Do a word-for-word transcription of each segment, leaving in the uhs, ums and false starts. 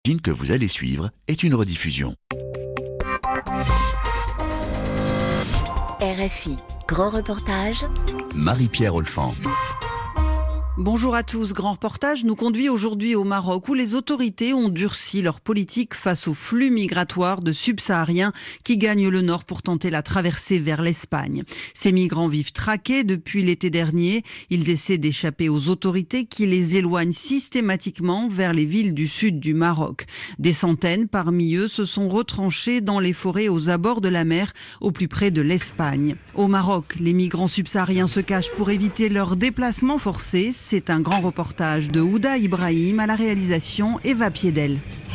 L'image que vous allez suivre est une rediffusion. R F I, grand reportage. Marie-Pierre Olfan. Bonjour à tous. Grand reportage nous conduit aujourd'hui au Maroc où les autorités ont durci leur politique face aux flux migratoires de subsahariens qui gagnent le nord pour tenter la traversée vers l'Espagne. Ces migrants vivent traqués depuis l'été dernier. Ils essaient d'échapper aux autorités qui les éloignent systématiquement vers les villes du sud du Maroc. Des centaines parmi eux se sont retranchés dans les forêts aux abords de la mer, au plus près de l'Espagne. Au Maroc, les migrants subsahariens se cachent pour éviter leur déplacement forcé. C'est un grand reportage de Houda Ibrahim à la réalisation Eva Piedel.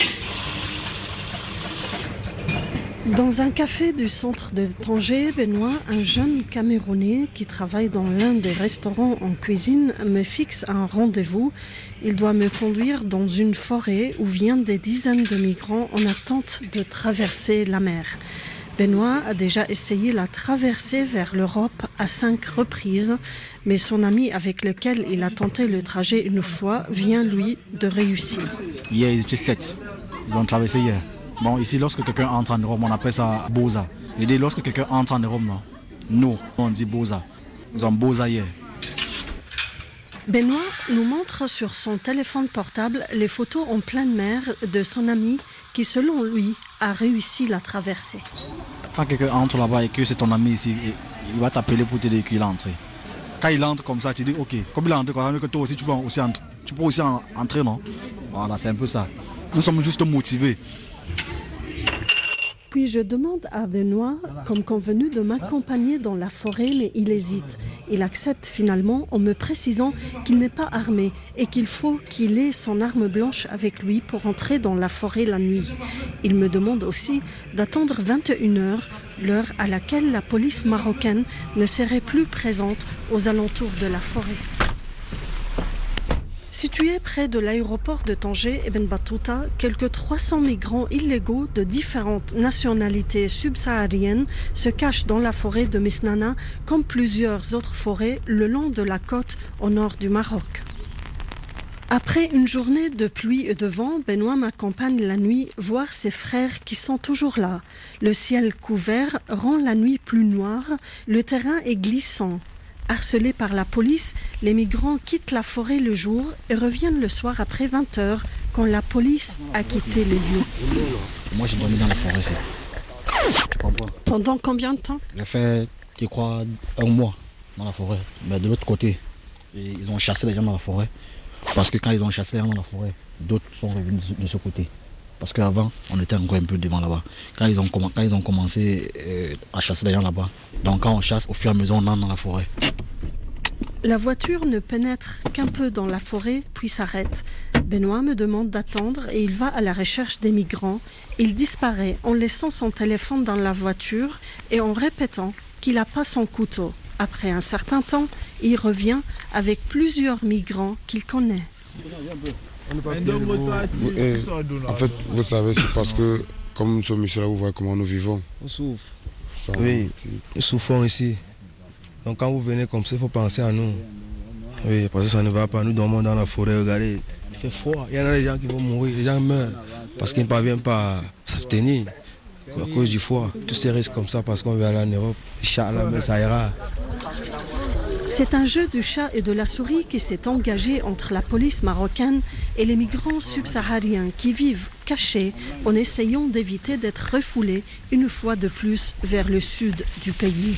Dans un café du centre de Tanger, Benoît, un jeune Camerounais qui travaille dans l'un des restaurants en cuisine, me fixe un rendez-vous. Il doit me conduire dans une forêt où viennent des dizaines de migrants en attente de traverser la mer. Benoît a déjà essayé la traversée vers l'Europe à cinq reprises, mais son ami avec lequel il a tenté le trajet une fois vient, lui, de réussir. Hier, ils étaient sept. Ils ont traversé hier. Bon, ici, lorsque quelqu'un entre en Europe, on appelle ça Boza. Et dit, lorsque quelqu'un entre en Europe, non. Nous, on dit Boza. Ils ont Boza hier. Benoît nous montre sur son téléphone portable les photos en pleine mer de son ami qui, selon lui, a réussi la traversée. Quand quelqu'un entre là-bas et que c'est ton ami ici, il va t'appeler pour te dire qu'il est entré. Quand il entre comme ça, tu dis ok, comme il est entré, que toi aussi tu peux aussi entrer, tu peux aussi entrer, non? Voilà, c'est un peu ça. Nous sommes juste motivés. Puis je demande à Benoît, comme convenu, de m'accompagner dans la forêt, mais il hésite. Il accepte finalement en me précisant qu'il n'est pas armé et qu'il faut qu'il ait son arme blanche avec lui pour entrer dans la forêt la nuit. Il me demande aussi d'attendre vingt et une heures, l'heure à laquelle la police marocaine ne serait plus présente aux alentours de la forêt. Situé près de l'aéroport de Tanger Ibn Battuta, quelques trois cents migrants illégaux de différentes nationalités subsahariennes se cachent dans la forêt de Misnana, comme plusieurs autres forêts le long de la côte au nord du Maroc. Après une journée de pluie et de vent, Benoît m'accompagne la nuit voir ses frères qui sont toujours là. Le ciel couvert rend la nuit plus noire, le terrain est glissant. Harcelés par la police, les migrants quittent la forêt le jour et reviennent le soir après vingt heures, quand la police a quitté les lieux. Moi, j'ai dormi dans la forêt, c'est. Tu comprends? Pendant combien de temps? J'ai fait, je crois, un mois dans la forêt. Mais de l'autre côté, ils ont chassé les gens dans la forêt. Parce que quand ils ont chassé les gens dans la forêt, d'autres sont revenus de ce côté. Parce qu'avant, on était encore un peu devant là-bas. Quand ils ont, quand ils ont commencé euh, à chasser les gens là-bas, donc quand on chasse, au fur et à mesure, on entre dans la forêt. La voiture ne pénètre qu'un peu dans la forêt, puis s'arrête. Benoît me demande d'attendre et il va à la recherche des migrants. Il disparaît en laissant son téléphone dans la voiture et en répétant qu'il n'a pas son couteau. Après un certain temps, il revient avec plusieurs migrants qu'il connaît. Vous, et, en fait, vous savez, c'est parce que, comme nous sommes ici là, vous voyez comment nous vivons. On souffre. Ça, oui, nous souffrons ici. Donc quand vous venez comme ça, il faut penser à nous. Oui, parce que ça ne va pas. Nous dormons dans la forêt, regardez. Il fait froid. Il y en a des gens qui vont mourir, les gens meurent parce qu'ils ne parviennent pas à s'abstenir à cause du froid. Tous ces risques comme ça parce qu'on veut aller en Europe. Inch'Allah, mais ça ira. C'est un jeu du chat et de la souris qui s'est engagé entre la police marocaine et les migrants subsahariens qui vivent cachés en essayant d'éviter d'être refoulés une fois de plus vers le sud du pays.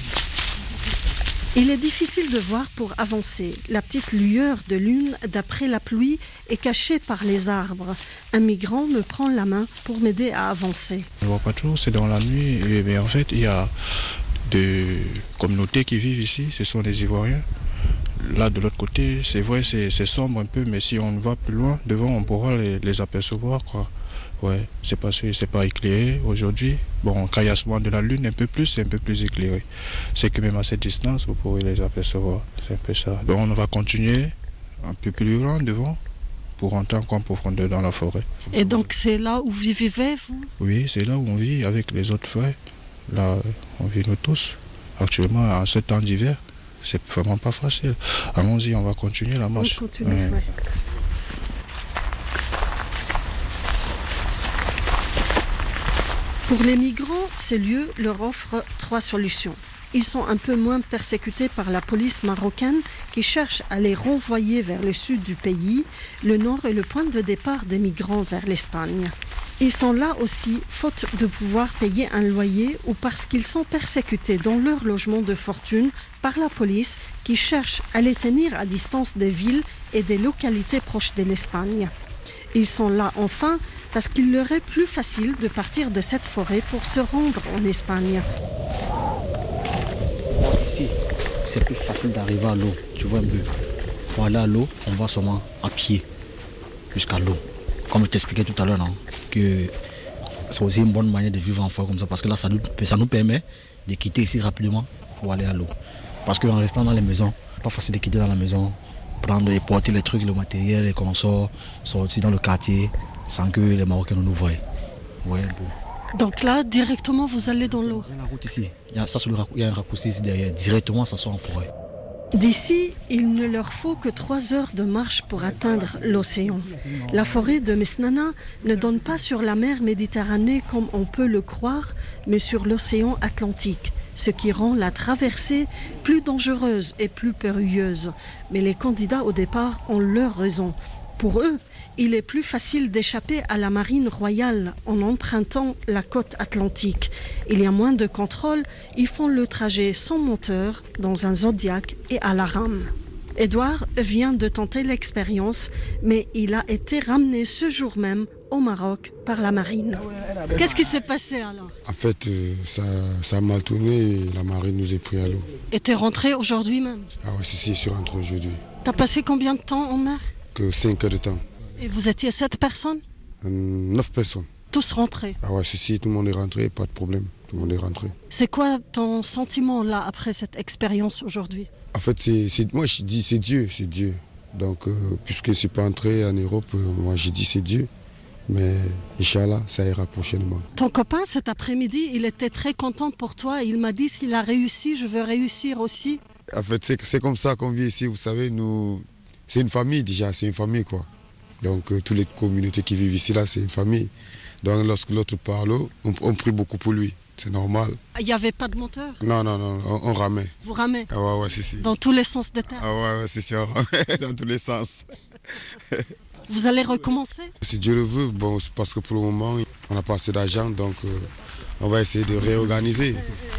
Il est difficile de voir pour avancer. La petite lueur de lune d'après la pluie est cachée par les arbres. Un migrant me prend la main pour m'aider à avancer. Je ne vois pas trop, c'est dans la nuit, mais en fait il y a des communautés qui vivent ici, ce sont les Ivoiriens. Là de l'autre côté, c'est vrai, c'est, c'est sombre un peu, mais si on va plus loin, devant on pourra les, les apercevoir, quoi. Ouais, c'est parce que c'est pas éclairé aujourd'hui. Bon, quand il y a souvent de la lune, un peu plus, c'est un peu plus éclairé. C'est que même à cette distance, vous pourrez les apercevoir. C'est un peu ça. Donc on va continuer un peu plus loin devant pour rentrer encore en profondeur dans la forêt. Et donc c'est là où vous vivez, vous? Oui, c'est là où on vit avec les autres frères. Là, on vit nous tous. Actuellement, en ce temps d'hiver, c'est vraiment pas facile. Allons-y, on va continuer la marche. On continue, ouais. Ouais. Pour les migrants, ces lieux leur offrent trois solutions. Ils sont un peu moins persécutés par la police marocaine qui cherche à les renvoyer vers le sud du pays. Le nord est le point de départ des migrants vers l'Espagne. Ils sont là aussi, faute de pouvoir payer un loyer ou parce qu'ils sont persécutés dans leur logement de fortune par la police qui cherche à les tenir à distance des villes et des localités proches de l'Espagne. Ils sont là enfin parce qu'il leur est plus facile de partir de cette forêt pour se rendre en Espagne. Ici, c'est plus facile d'arriver à l'eau, tu vois un peu. Pour aller à l'eau, on va seulement à pied jusqu'à l'eau. Comme je t'expliquais tout à l'heure, non, que c'est aussi une bonne manière de vivre en forêt comme ça, parce que là, ça nous, ça nous permet de quitter ici rapidement pour aller à l'eau. Parce qu'en restant dans les maisons, pas facile de quitter dans la maison, prendre et porter les trucs, le matériel, et qu'on sort, sortir dans le quartier sans que les Marocains nous voient. Ouais, un peu. Donc là, directement, vous allez dans l'eau. Il y a la route ici, il y a, ça, il y a un raccourci ici derrière, directement, ça sort en forêt. D'ici, il ne leur faut que trois heures de marche pour atteindre l'océan. La forêt de Mesnana ne donne pas sur la mer Méditerranée comme on peut le croire, mais sur l'océan Atlantique, ce qui rend la traversée plus dangereuse et plus périlleuse. Mais les candidats au départ ont leur raison. Pour eux, il est plus facile d'échapper à la marine royale en empruntant la côte atlantique. Il y a moins de contrôle, ils font le trajet sans moteur, dans un Zodiac et à la rame. Edouard vient de tenter l'expérience, mais il a été ramené ce jour même au Maroc par la marine. Qu'est-ce qui s'est passé alors? En fait, euh, ça, ça a mal tourné et la marine nous a pris à l'eau. Et t'es rentré aujourd'hui même? Ah ouais, si, si, je suis rentré aujourd'hui. T'as passé combien de temps en mer? Que cinq heures de temps. Et vous étiez sept personnes? euh, Neuf personnes. Tous rentrés? Ah ouais, si, si, tout le monde est rentré, pas de problème. Tout le monde est rentré. C'est quoi ton sentiment là après cette expérience aujourd'hui? En fait, c'est, c'est, moi je dis c'est Dieu, c'est Dieu. Donc, euh, puisque je ne suis pas entré en Europe, euh, moi j'ai dit c'est Dieu. Mais Inch'Allah, ça ira prochainement. Ton copain cet après-midi, il était très content pour toi. Il m'a dit s'il a réussi, je veux réussir aussi. En fait, c'est, c'est comme ça qu'on vit ici. Vous savez, nous, c'est une famille déjà, c'est une famille quoi. Donc, euh, toutes les communautés qui vivent ici là, c'est une famille. Donc, lorsque l'autre parle, on, on prie beaucoup pour lui. C'est normal. Il n'y avait pas de moteur? Non, non, non, on, on ramait. Vous ramez? Ah ouais, ouais, c'est si. Dans tous les sens des termes? Ah ouais, ouais, c'est sûr, on ramait dans tous les sens. Vous allez recommencer? Si Dieu le veut, bon, c'est parce que pour le moment, on n'a pas assez d'argent, donc euh, on va essayer de réorganiser.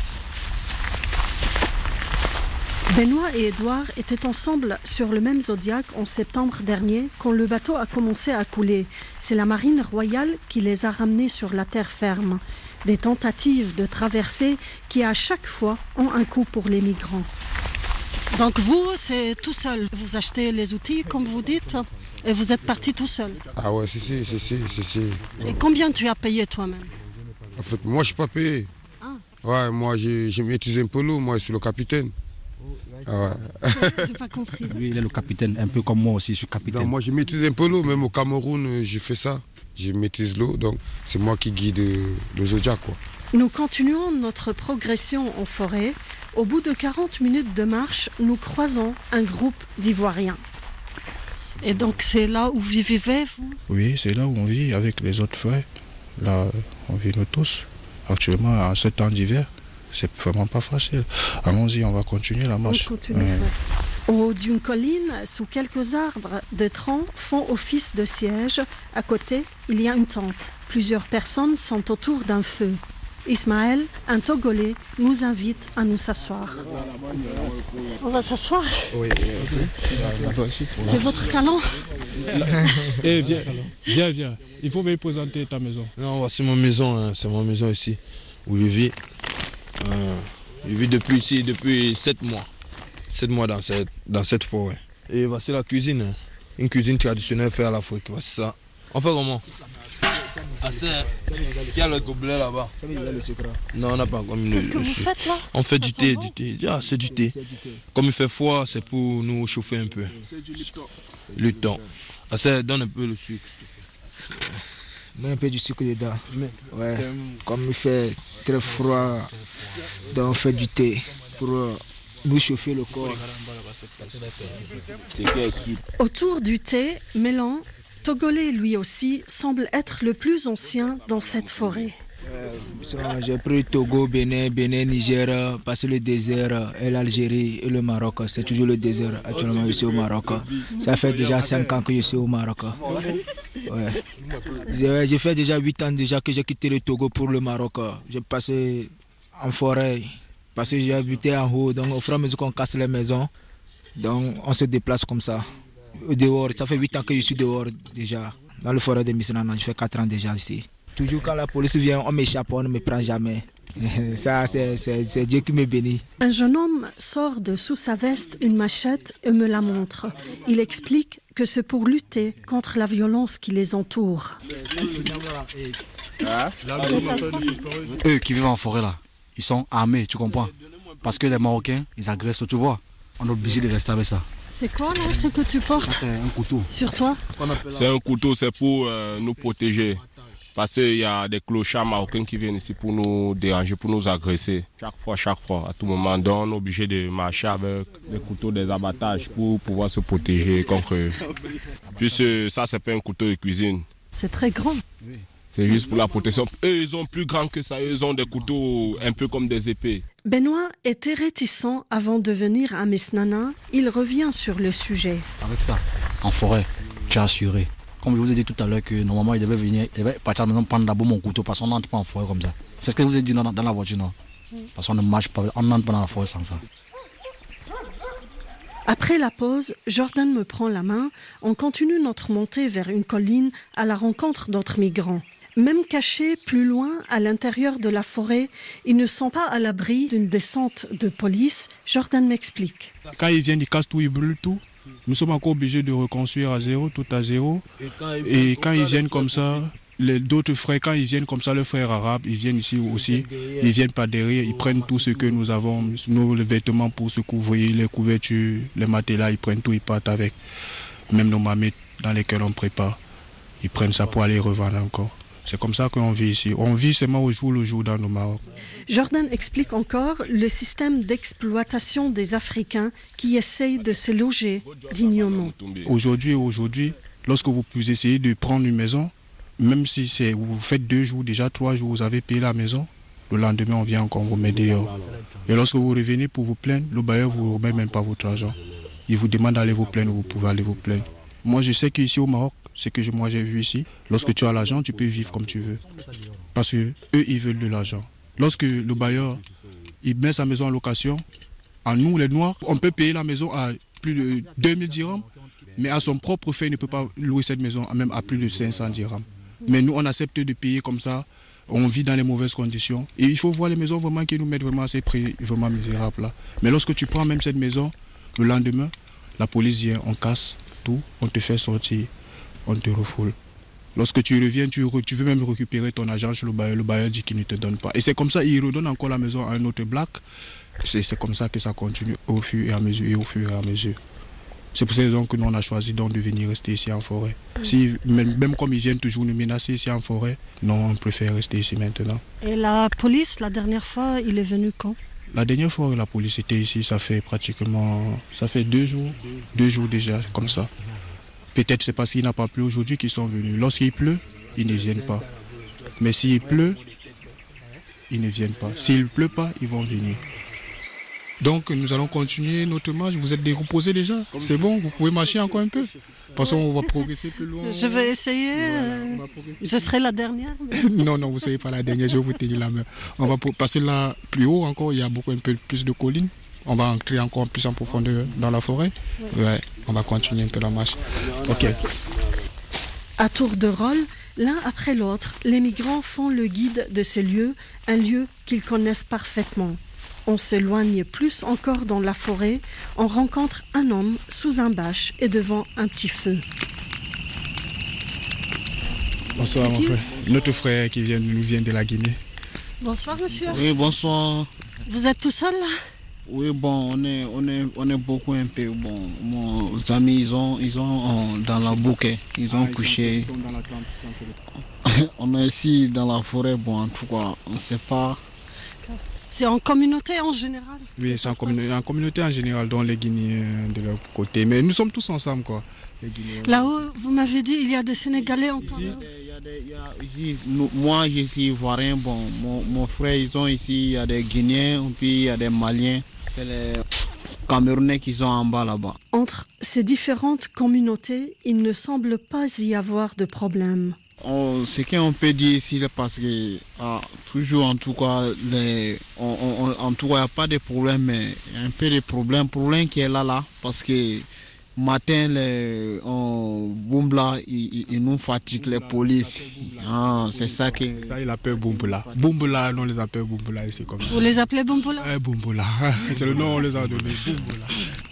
Benoît et Edouard étaient ensemble sur le même Zodiac en septembre dernier quand le bateau a commencé à couler. C'est la marine royale qui les a ramenés sur la terre ferme. Des tentatives de traversée qui à chaque fois ont un coût pour les migrants. Donc vous, c'est tout seul. Vous achetez les outils, comme vous dites, et vous êtes parti tout seul. Ah ouais, si, si, si, si, si, si. Et combien tu as payé toi-même? En fait, moi, je ne suis pas payé. Ah. Ouais, moi, j'ai, j'ai maîtrisé un peu l'eau, moi, je suis le capitaine. Ah ouais. J'ai pas compris. Lui, il est le capitaine, un peu comme moi aussi, je suis capitaine. Donc, moi, je maîtrise un peu l'eau, même au Cameroun, je fais ça. Je maîtrise l'eau, donc c'est moi qui guide le Zodiac, quoi. Nous continuons notre progression en forêt. Au bout de quarante minutes de marche, nous croisons un groupe d'Ivoiriens. Et donc c'est là où vous vivez, vous? Oui, c'est là où on vit avec les autres frères. Là, on vit nous tous. Actuellement, en ce temps d'hiver, c'est vraiment pas facile. Allons-y, on va continuer la marche. On continue, ouais. Au haut d'une colline, sous quelques arbres de troncs, font office de siège. À côté, il y a une tente. Plusieurs personnes sont autour d'un feu. Ismaël, un Togolais, nous invite à nous s'asseoir. On va s'asseoir? Oui. C'est votre salon? Eh, viens, viens, viens. Il faut venir présenter ta maison. Non, voici ma maison, hein. C'est ma maison ici, où je vis. Euh, je vis depuis ici, depuis sept mois. Sept mois dans cette, dans cette forêt. Et voici la cuisine. Hein. Une cuisine traditionnelle faite à l'Afrique. Voici ça. On fait comment? Ah, c'est... Il y a le gobelet là-bas. Non, on n'a pas comme Qu'est-ce que vous faites là? On fait ça du thé, bon? du thé. Ah, c'est du thé. Comme il fait froid, c'est pour nous chauffer un peu. C'est du Lipton. Lipton. Ah, ça donne un peu le sucre. Mets un peu du sucre dedans. Ouais. Comme il fait très froid, donc on fait du thé pour nous chauffer le corps. Autour du thé, Mélan, Togolais lui aussi, semble être le plus ancien dans cette forêt. Euh, j'ai pris Togo, Bénin, Bénin, Niger, passé le désert, et l'Algérie et le Maroc. C'est toujours le désert. Actuellement, je suis au Maroc. Ça fait déjà cinq ans que je suis au Maroc. Ouais. J'ai, j'ai fait déjà huit ans déjà que j'ai quitté le Togo pour le Maroc. J'ai passé en forêt, parce que j'ai habité en haut. Donc au fur et à mesure qu'on casse les maisons, donc on se déplace comme ça. Dehors, ça fait huit ans que je suis dehors déjà. Dans le forêt de Misnana, je fais quatre ans déjà ici. Toujours quand la police vient, on m'échappe, on ne me prend jamais. Ça, c'est, c'est, c'est Dieu qui me bénit. Un jeune homme sort de sous sa veste une machette et me la montre. Il explique que c'est pour lutter contre la violence qui les entoure. Eux qui vivent en forêt là, ils sont armés, tu comprends? Parce que les Marocains, ils agressent, tu vois. On est obligé de rester avec ça. C'est quoi là, ce que tu portes? C'est un couteau. Sur toi? C'est un couteau, c'est pour euh, nous protéger. Parce qu'il y a des clochards marocains qui viennent ici pour nous déranger, pour nous agresser. Chaque fois, chaque fois, à tout moment. Donc on est obligé de marcher avec des couteaux, des abattages pour pouvoir se protéger contre eux. Puis ça, c'est pas un couteau de cuisine. C'est très grand. C'est juste pour la protection. Eux, ils ont plus grand que ça. Eux, ils ont des couteaux un peu comme des épées. Benoît était réticent avant de venir à Misnana. Il revient sur le sujet. Avec ça, en forêt, tu es assuré. Comme je vous ai dit tout à l'heure que normalement il devait venir, il devait partir à la maison prendre d'abord mon couteau parce qu'on n'entre pas en forêt comme ça. C'est ce que je vous ai dit dans, dans la voiture, non? Parce qu'on ne marche pas, on n'entre pas dans la forêt sans ça. Après la pause, Jordan me prend la main. On continue notre montée vers une colline à la rencontre d'autres migrants. Même cachés plus loin, à l'intérieur de la forêt, ils ne sont pas à l'abri d'une descente de police. Jordan m'explique. Quand ils viennent, ils cassent tout, ils brûlent tout. Nous sommes encore obligés de reconstruire à zéro, tout à zéro. Et quand ils viennent comme ça, les, d'autres frères, quand ils viennent comme ça, les frères arabes, ils viennent ici aussi, ils viennent par derrière, ils prennent tout ce que nous avons, nos vêtements pour se couvrir, les couvertures, les matelas, ils prennent tout, ils partent avec. Même nos mamettes dans lesquelles on prépare, ils prennent ça pour aller revendre encore. C'est comme ça qu'on vit ici. On vit seulement au jour le jour dans nos Maroc. Jordan explique encore le système d'exploitation des Africains qui essayent de se loger dignement. Aujourd'hui, aujourd'hui, lorsque vous essayez de prendre une maison, même si c'est, vous faites deux jours, déjà trois jours, vous avez payé la maison, le lendemain, on vient encore vous mettre dehors. Et lorsque vous revenez pour vous plaindre, le bailleur ne vous remet même pas votre argent. Il vous demande d'aller vous plaindre, vous pouvez aller vous plaindre. Moi, je sais qu'ici au Maroc, ce que moi j'ai vu ici, lorsque tu as l'argent, tu peux vivre comme tu veux. Parce qu'eux, ils veulent de l'argent. Lorsque le bailleur il met sa maison en location, à nous les Noirs, on peut payer la maison à plus de deux mille dirhams, mais à son propre fait, il ne peut pas louer cette maison même à plus de cinq cents dirhams. Mais nous, on accepte de payer comme ça, on vit dans les mauvaises conditions. Et il faut voir les maisons vraiment qui nous mettent vraiment à ces prix vraiment misérables là. Mais lorsque tu prends même cette maison, le lendemain, la police vient, on casse tout, on te fait sortir. On te refoule. Lorsque tu reviens, tu, tu veux même récupérer ton argent chez le bailleur. Le bailleur dit qu'il ne te donne pas. Et c'est comme ça, il redonne encore la maison à un autre black. C'est, c'est comme ça que ça continue au fur et à mesure et au fur et à mesure. C'est pour cette raison que nous on a choisi donc de venir rester ici en forêt. Mmh. Si, même, même comme ils viennent toujours nous menacer ici en forêt, non, on préfère rester ici maintenant. Et la police, la dernière fois, il est venu quand? La dernière fois que la police était ici, ça fait pratiquement, ça fait deux jours, deux jours déjà, comme ça. Peut-être c'est parce qu'il n'a pas plu aujourd'hui qu'ils sont venus. Lorsqu'il pleut, ils ne viennent pas. Mais s'il pleut, ils ne viennent pas. S'il ne pleut pas, ils vont venir. Donc nous allons continuer notre marche. Vous êtes reposés déjà? C'est bon, vous pouvez marcher encore un peu? Parce qu'on va progresser plus loin. Je vais essayer. Euh, je serai la dernière. Mais... non, non, vous ne serez pas la dernière, je vais vous tenir la main. On va passer là plus haut encore, il y a beaucoup un peu plus de collines. On va entrer encore plus en profondeur dans la forêt. Ouais. Ouais, on va continuer un peu la marche. Ok. À tour de rôle, l'un après l'autre, les migrants font le guide de ce lieu, un lieu qu'ils connaissent parfaitement. On s'éloigne plus encore dans la forêt, on rencontre un homme sous un bâche et devant un petit feu. Bonsoir mon frère. Notre frère qui vient, nous vient de la Guinée. Bonsoir monsieur. Oui, bonsoir. Vous êtes tout seul là? Oui, bon, on est, on est, on est beaucoup un peu. Bon, mes amis, ils ont, ils ont dans la bouquet, ils ont ah, couché. Ils sont on est ici dans la forêt, bon, en tout cas, on ne sait pas. C'est en communauté en général? Oui, c'est en, communi en communauté en général, dont les Guinéens de leur côté. Mais nous sommes tous ensemble, quoi. Là-haut, vous m'avez dit, il y a des Sénégalais encore. Ici, il y a des, il y a, ici nous, moi, je suis ivoirien. Bon, mon, mon frère, ils sont ici. Il y a des Guinéens, puis il y a des Maliens. C'est les Camerounais qui sont en bas là-bas. Entre ces différentes communautés, il ne semble pas y avoir de problème. On, ce qu'on peut dire ici, parce que ah, toujours en tout cas, les, on, on, en tout cas, il n'y a pas de problème, mais il y a un peu de problème, problème qui est là, là, parce que matin, les, on Boumbla, il, il nous fatigue les polices. Ah, c'est ça qui. Ça, il appelle Boumbla. Boumbla, on les appelle Boumbla ici comme ça. Vous les appelez Boumbla? Eh, Boumbla. C'est le nom qu'on les a donné, Boumbla.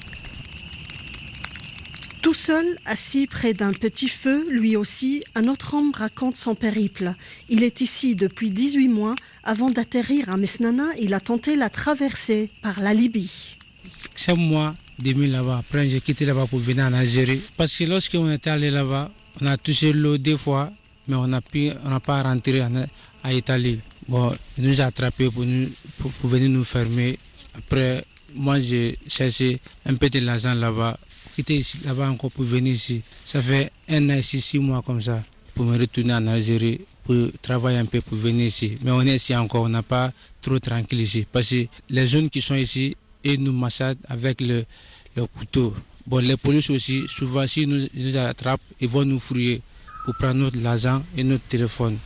Tout seul, assis près d'un petit feu, lui aussi, un autre homme raconte son périple. Il est ici depuis dix-huit mois. Avant d'atterrir à Mesnana, il a tenté la traversée par la Libye. Chaque mois, deux mille là-bas. Après, j'ai quitté là-bas pour venir en Algérie. Parce que lorsqu'on était allé là-bas, on a touché l'eau deux fois, mais on n'a pas rentré en, à Italie. Bon, il nous a attrapés pour, nous, pour, pour venir nous fermer. Après, moi, j'ai cherché un peu de l'argent là-bas. Quitter là-bas encore pour venir ici. Ça fait un an ici, six mois comme ça, pour me retourner en Algérie, pour travailler un peu, pour venir ici. Mais on est ici encore, on n'a pas trop tranquille ici. Parce que les jeunes qui sont ici, ils nous massacrent avec le, le couteau. Bon, les policiers aussi, souvent, s'ils nous, ils nous attrapent, ils vont nous fouiller pour prendre notre argent et notre téléphone.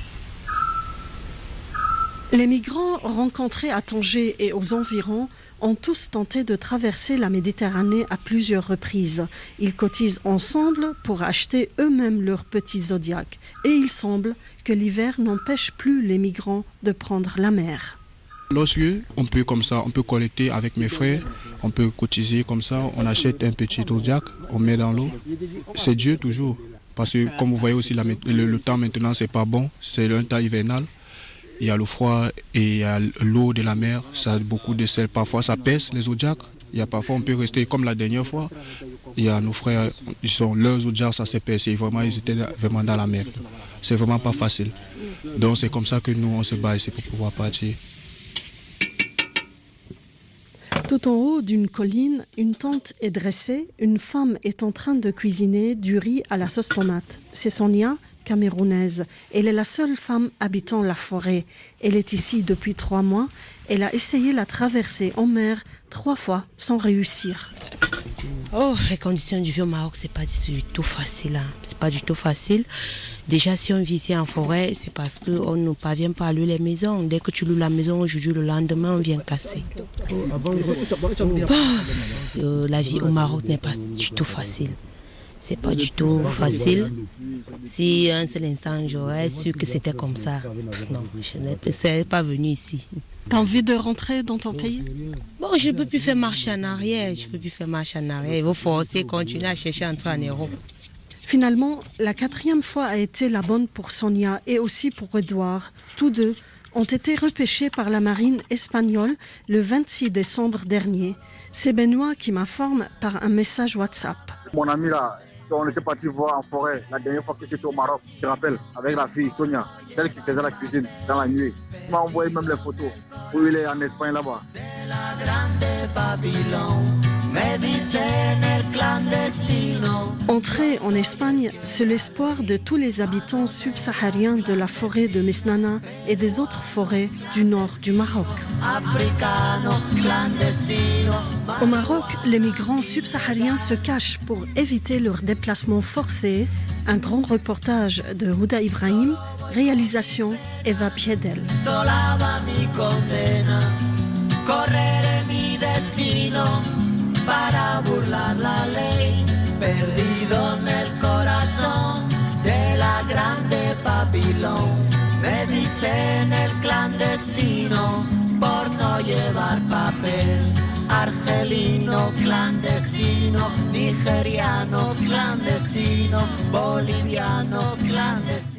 Les migrants rencontrés à Tanger et aux environs ont tous tenté de traverser la Méditerranée à plusieurs reprises. Ils cotisent ensemble pour acheter eux-mêmes leurs petits Zodiacs. Et il semble que l'hiver n'empêche plus les migrants de prendre la mer. Lorsque on peut comme ça, on peut collecter avec mes frères, on peut cotiser comme ça, on achète un petit Zodiac, on met dans l'eau. C'est Dieu toujours. Parce que comme vous voyez aussi, la, le, le temps maintenant, c'est pas bon, c'est un temps hivernal. Il y a le froid et il y a l'eau de la mer, ça a beaucoup de sel. Parfois ça pèse les Zodiacs. Il y a parfois on peut rester comme la dernière fois. Il y a nos frères, ils sont leurs Zodiacs, ça s'est percé. Vraiment, ils étaient vraiment dans la mer. C'est vraiment pas facile. Donc c'est comme ça que nous on se bat ici pour pouvoir partir. Tout en haut d'une colline, une tente est dressée. Une femme est en train de cuisiner du riz à la sauce tomate. C'est Sonia, camerounaise. Elle est la seule femme habitant la forêt. Elle est ici depuis trois mois. Elle a essayé la traversée en mer trois fois sans réussir. Oh, les conditions du vie au Maroc, c'est pas du tout facile. Hein. C'est pas du tout facile. Déjà, si on vit ici en forêt, c'est parce qu'on ne parvient pas à louer les maisons. Dès que tu loues la maison aujourd'hui, le lendemain, on vient casser. Bon, euh, la vie au Maroc n'est pas du tout facile. C'est pas du tout facile. Si un seul instant j'aurais su que c'était comme ça, non, je ne serais pas venue ici. T'as envie de rentrer dans ton pays? Bon, je ne peux plus faire marche en arrière, je ne peux plus faire marche en arrière. Il faut forcer, continuer à chercher à entrer en Europe. Finalement, la quatrième fois a été la bonne pour Sonia et aussi pour Edouard. Tous deux ont été repêchés par la marine espagnole le vingt-six décembre dernier. C'est Benoît qui m'informe par un message WhatsApp. Mon ami là, on était parti voir en forêt la dernière fois que tu étais au Maroc, je te rappelle, avec la fille Sonia, celle qui faisait la cuisine dans la nuit. Il m'a envoyé même les photos où il est en Espagne là-bas. Entrer en Espagne, c'est l'espoir de tous les habitants subsahariens de la forêt de Mesnana et des autres forêts du nord du Maroc. Au Maroc, les migrants subsahariens se cachent pour éviter leur déplacement forcé. Un grand reportage de Houda Ibrahim, réalisation Eva Piedel. Para burlar la ley, perdido en el corazón de la grande Babilón. Me dicen el clandestino por no llevar papel. Argelino clandestino, nigeriano clandestino, boliviano clandestino.